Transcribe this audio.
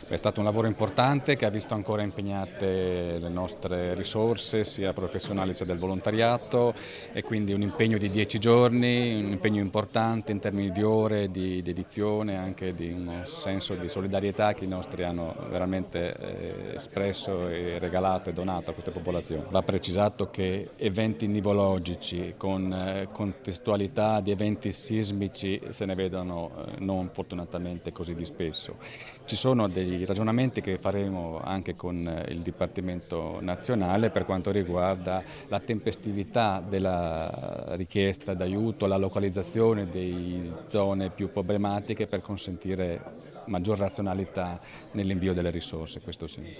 È stato un lavoro importante che ha visto ancora impegnate le nostre risorse sia professionali sia del volontariato, e quindi un impegno di 10 giorni, un impegno importante in termini di ore, di dedizione e anche di un senso di solidarietà che i nostri hanno veramente espresso e regalato e donato a questa popolazione. Va precisato che eventi nivologici con contestualità di eventi sismici se ne vedono non fortunatamente così di spesso. Ci sono dei ragionamenti che faremo anche con il Dipartimento nazionale per quanto riguarda la tempestività della richiesta d'aiuto, la localizzazione di zone più problematiche per consentire maggior razionalità nell'invio delle risorse, questo sì.